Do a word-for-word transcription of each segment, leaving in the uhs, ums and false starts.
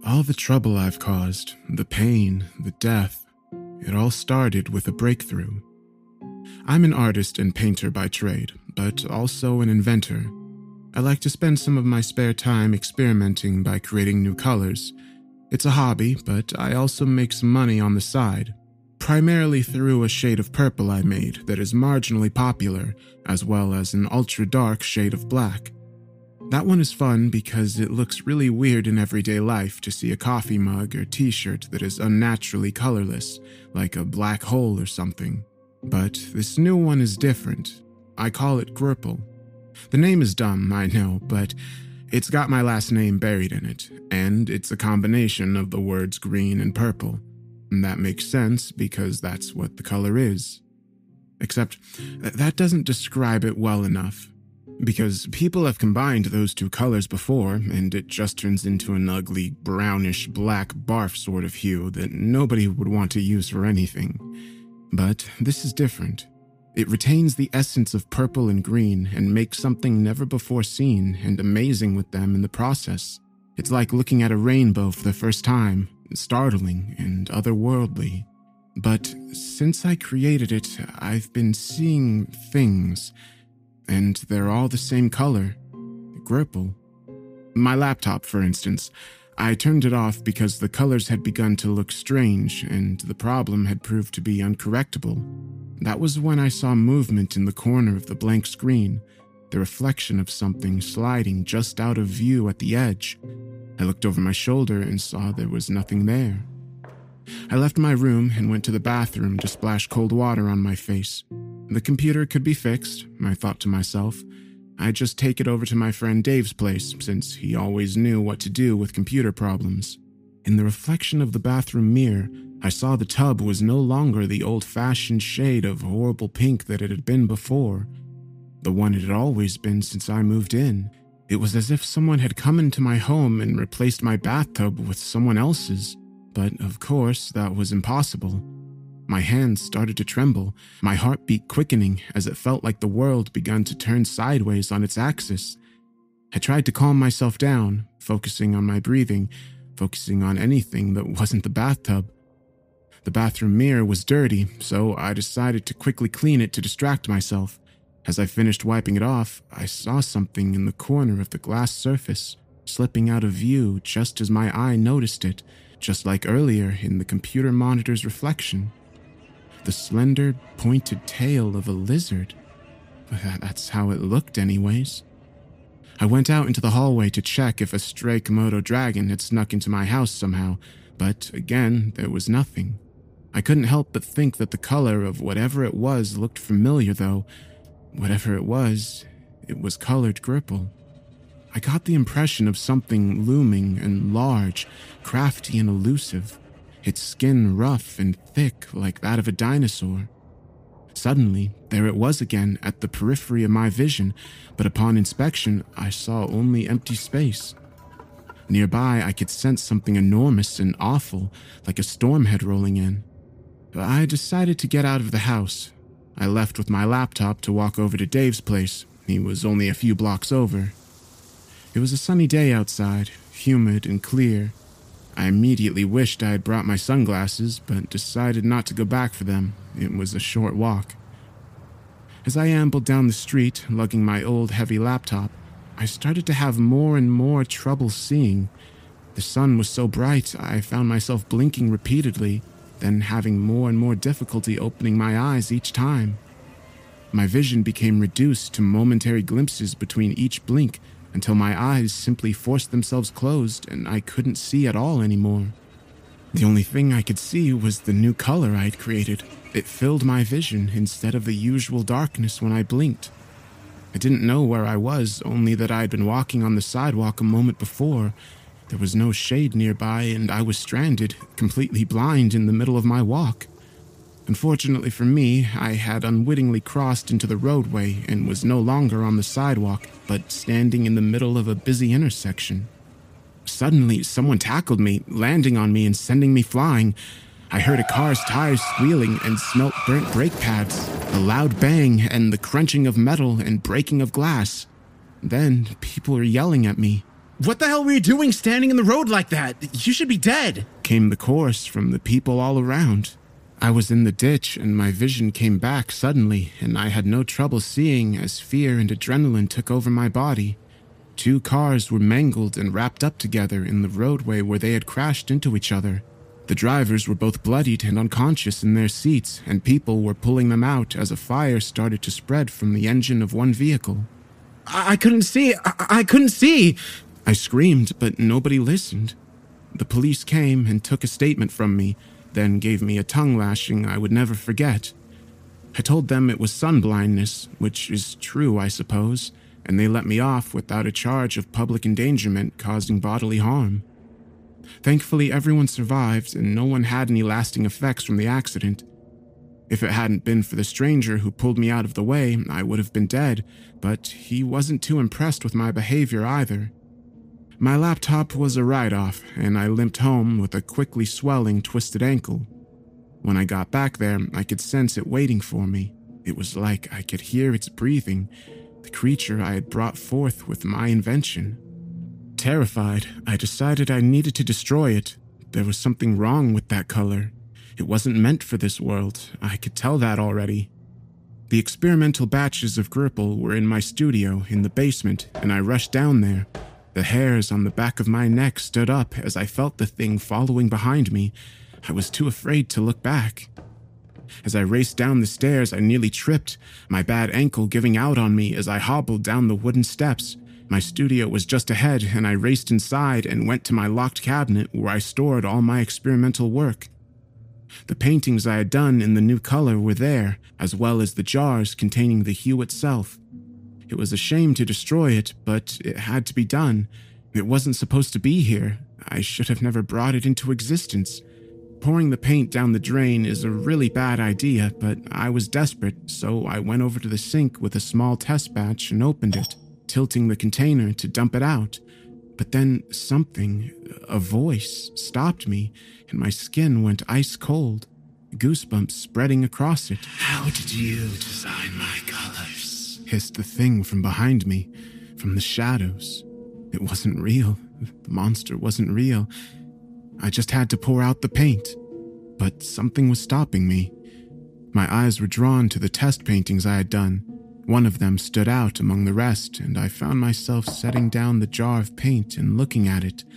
All the trouble I've caused, the pain, the death, it all started with a breakthrough. I'm an artist and painter by trade, but also an inventor. I like to spend some of my spare time experimenting by creating new colors. It's a hobby, but I also make some money on the side, primarily through a shade of purple I made that is marginally popular, as well as an ultra-dark shade of black. That one is fun because it looks really weird in everyday life to see a coffee mug or t-shirt that is unnaturally colorless, like a black hole or something. But this new one is different. I call it Gripple. The name is dumb, I know, but it's got my last name buried in it, and it's a combination of the words green and purple. And that makes sense because that's what the color is. Except that doesn't describe it well enough. Because people have combined those two colors before, and it just turns into an ugly, brownish, black barf sort of hue that nobody would want to use for anything. But this is different. It retains the essence of purple and green and makes something never before seen and amazing with them in the process. It's like looking at a rainbow for the first time, startling and otherworldly. But since I created it, I've been seeing things, and they're all the same color. Gripple. My laptop, for instance. I turned it off because the colors had begun to look strange, and the problem had proved to be uncorrectable. That was when I saw movement in the corner of the blank screen, the reflection of something sliding just out of view at the edge. I looked over my shoulder and saw there was nothing there. I left my room and went to the bathroom to splash cold water on my face. The computer could be fixed, I thought to myself. I'd just take it over to my friend Dave's place, since he always knew what to do with computer problems. In the reflection of the bathroom mirror, I saw the tub was no longer the old-fashioned shade of horrible pink that it had been before. The one it had always been since I moved in. It was as if someone had come into my home and replaced my bathtub with someone else's. But, of course, that was impossible. My hands started to tremble, my heartbeat quickening as it felt like the world began to turn sideways on its axis. I tried to calm myself down, focusing on my breathing, focusing on anything that wasn't the bathtub. The bathroom mirror was dirty, so I decided to quickly clean it to distract myself. As I finished wiping it off, I saw something in the corner of the glass surface, slipping out of view just as my eye noticed it, just like earlier in the computer monitor's reflection. The slender, pointed tail of a lizard. That's how it looked anyways. I went out into the hallway to check if a stray Komodo dragon had snuck into my house somehow, but again, there was nothing. I couldn't help but think that the color of whatever it was looked familiar, though. Whatever it was, it was colored Gripple. I got the impression of something looming and large, crafty and elusive, its skin rough and thick like that of a dinosaur. Suddenly, there it was again at the periphery of my vision, but upon inspection, I saw only empty space. Nearby, I could sense something enormous and awful, like a storm head rolling in. I decided to get out of the house. I left with my laptop to walk over to Dave's place. He was only a few blocks over. It was a sunny day outside, humid and clear. I immediately wished I had brought my sunglasses, but decided not to go back for them. It was a short walk. As I ambled down the street, lugging my old heavy laptop, I started to have more and more trouble seeing. The sun was so bright, I found myself blinking repeatedly, then having more and more difficulty opening my eyes each time. My vision became reduced to momentary glimpses between each blink, until my eyes simply forced themselves closed and I couldn't see at all anymore. The only thing I could see was the new color I had created. It filled my vision instead of the usual darkness when I blinked. I didn't know where I was, only that I had been walking on the sidewalk a moment before. There was no shade nearby and I was stranded, completely blind in the middle of my walk. Unfortunately for me, I had unwittingly crossed into the roadway and was no longer on the sidewalk, but standing in the middle of a busy intersection. Suddenly, someone tackled me, landing on me and sending me flying. I heard a car's tires squealing and smelt burnt brake pads, a loud bang, and the crunching of metal and breaking of glass. Then, people were yelling at me. What the hell were you doing standing in the road like that? You should be dead, came the chorus from the people all around. I was in the ditch and my vision came back suddenly, and I had no trouble seeing as fear and adrenaline took over my body. Two cars were mangled and wrapped up together in the roadway where they had crashed into each other. The drivers were both bloodied and unconscious in their seats, and people were pulling them out as a fire started to spread from the engine of one vehicle. I, I couldn't see. I-, I couldn't see. I screamed, but nobody listened. The police came and took a statement from me, then gave me a tongue lashing I would never forget. I told them it was sun blindness, which is true, I suppose, and they let me off without a charge of public endangerment causing bodily harm. Thankfully, everyone survived and no one had any lasting effects from the accident. If it hadn't been for the stranger who pulled me out of the way, I would have been dead, but he wasn't too impressed with my behavior either. My laptop was a write-off, and I limped home with a quickly swelling, twisted ankle. When I got back there, I could sense it waiting for me. It was like I could hear its breathing, the creature I had brought forth with my invention. Terrified, I decided I needed to destroy it. There was something wrong with that color. It wasn't meant for this world. I could tell that already. The experimental batches of Gripple were in my studio in the basement, and I rushed down there. The hairs on the back of my neck stood up as I felt the thing following behind me. I was too afraid to look back. As I raced down the stairs, I nearly tripped, my bad ankle giving out on me as I hobbled down the wooden steps. My studio was just ahead, and I raced inside and went to my locked cabinet where I stored all my experimental work. The paintings I had done in the new color were there, as well as the jars containing the hue itself. It was a shame to destroy it, but it had to be done. It wasn't supposed to be here. I should have never brought it into existence. Pouring the paint down the drain is a really bad idea, but I was desperate, so I went over to the sink with a small test batch and opened it, tilting the container to dump it out. But then something, a voice, stopped me, and my skin went ice cold, goosebumps spreading across it. "How did you design my colors?" hissed the thing from behind me, from the shadows. It wasn't real. The monster wasn't real. I just had to pour out the paint. But something was stopping me. My eyes were drawn to the test paintings I had done. One of them stood out among the rest, and I found myself setting down the jar of paint and looking at it.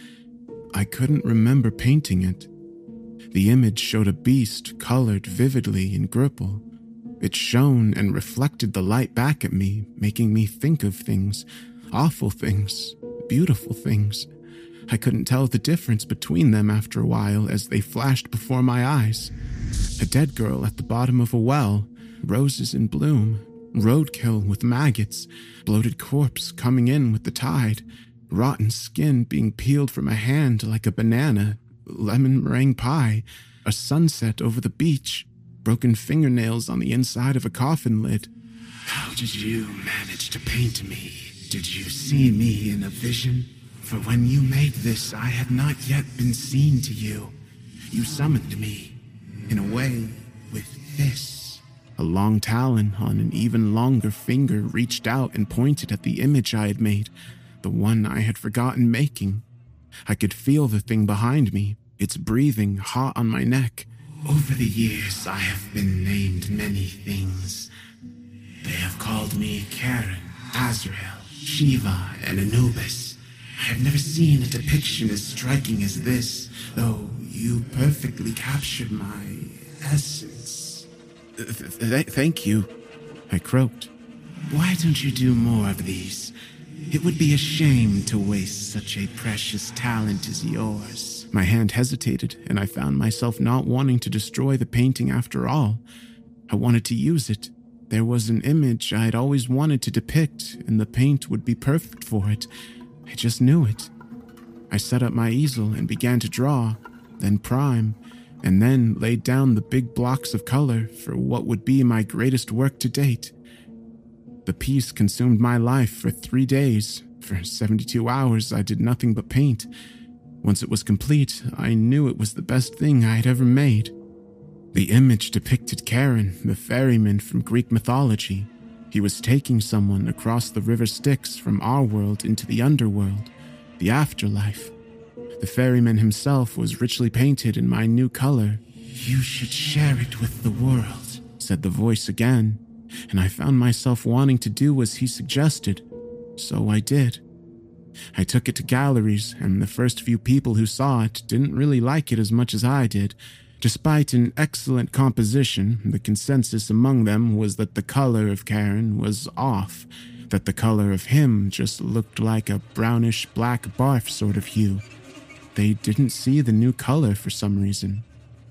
I couldn't remember painting it. The image showed a beast colored vividly in Gripple. It shone and reflected the light back at me, making me think of things, awful things, beautiful things. I couldn't tell the difference between them after a while as they flashed before my eyes. A dead girl at the bottom of a well, roses in bloom, roadkill with maggots, bloated corpse coming in with the tide, rotten skin being peeled from a hand like a banana, lemon meringue pie, a sunset over the beach, broken fingernails on the inside of a coffin lid. "How did you manage to paint me? Did you see me in a vision? For when you made this, I had not yet been seen to you. You summoned me, in a way, with this." A long talon on an even longer finger reached out and pointed at the image I had made, the one I had forgotten making. I could feel the thing behind me, its breathing hot on my neck. "Over the years, I have been named many things. They have called me Karen, Azrael, Shiva, and Anubis. I have never seen a depiction as striking as this, though you perfectly captured my essence." Th- th- thank you, I croaked. "Why don't you do more of these? It would be a shame to waste such a precious talent as yours." My hand hesitated, and I found myself not wanting to destroy the painting after all. I wanted to use it. There was an image I had always wanted to depict, and the paint would be perfect for it. I just knew it. I set up my easel and began to draw, then prime, and then laid down the big blocks of color for what would be my greatest work to date. The piece consumed my life for three days. For seventy-two hours, I did nothing but paint. Once it was complete, I knew it was the best thing I had ever made. The image depicted Karen, the ferryman from Greek mythology. He was taking someone across the river Styx from our world into the underworld. the afterlife. The ferryman himself was richly painted in my new color. You should share it with the world, said the voice again, and I found myself wanting to do as he suggested, so I did. I took it to galleries, and the first few people who saw it didn't really like it as much as I did. Despite an excellent composition, the consensus among them was that the color of Karen was off, that the color of him just looked like a brownish-black barf sort of hue. They didn't see the new color for some reason.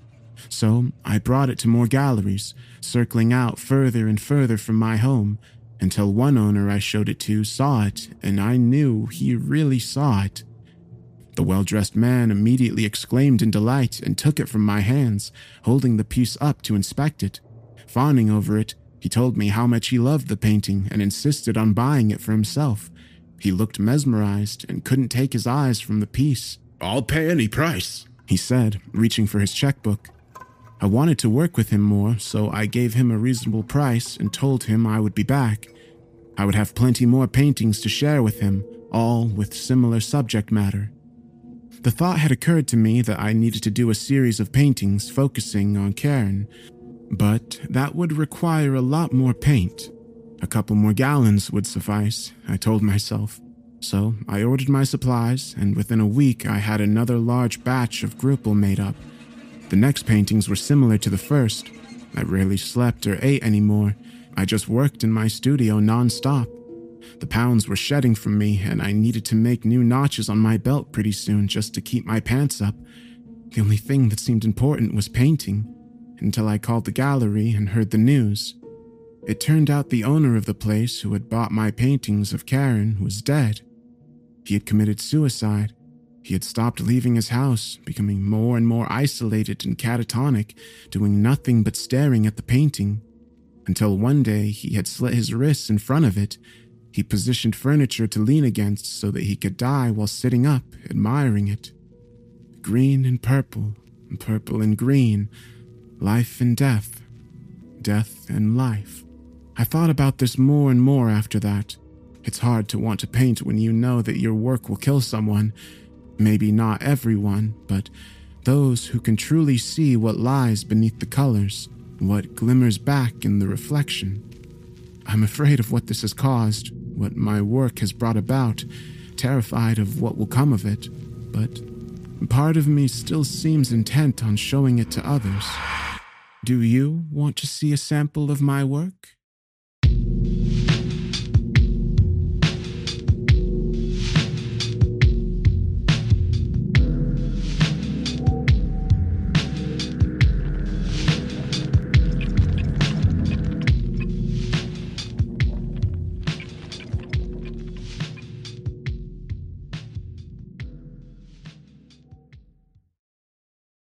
So I brought it to more galleries, circling out further and further from my home, until one owner I showed it to saw it, and I knew he really saw it. The well-dressed man immediately exclaimed in delight and took it from my hands, holding the piece up to inspect it. Fawning over it, he told me how much he loved the painting and insisted on buying it for himself. He looked mesmerized and couldn't take his eyes from the piece. I'll pay any price, he said, reaching for his checkbook. I wanted to work with him more, so I gave him a reasonable price and told him I would be back. I would have plenty more paintings to share with him, all with similar subject matter. The thought had occurred to me that I needed to do a series of paintings focusing on Karen, but that would require a lot more paint. A couple more gallons would suffice, I told myself. So I ordered my supplies, and within a week I had another large batch of Grupple made up. The next paintings were similar to the first. I rarely slept or ate anymore. I just worked in my studio non-stop. The pounds were shedding from me, and I needed to make new notches on my belt pretty soon just to keep my pants up. The only thing that seemed important was painting, until I called the gallery and heard the news. It turned out the owner of the place who had bought my paintings of Karen was dead. He had committed suicide. He had stopped leaving his house, becoming more and more isolated and catatonic, doing nothing but staring at the painting. Until one day he had slit his wrists in front of it. He positioned furniture to lean against so that he could die while sitting up, admiring it. Green and purple, and purple and green, life and death, death and life. I thought about this more and more after that. It's hard to want to paint when you know that your work will kill someone. Maybe not everyone, but those who can truly see what lies beneath the colors, what glimmers back in the reflection. I'm afraid of what this has caused, what my work has brought about, terrified of what will come of it, but part of me still seems intent on showing it to others. Do you want to see a sample of my work?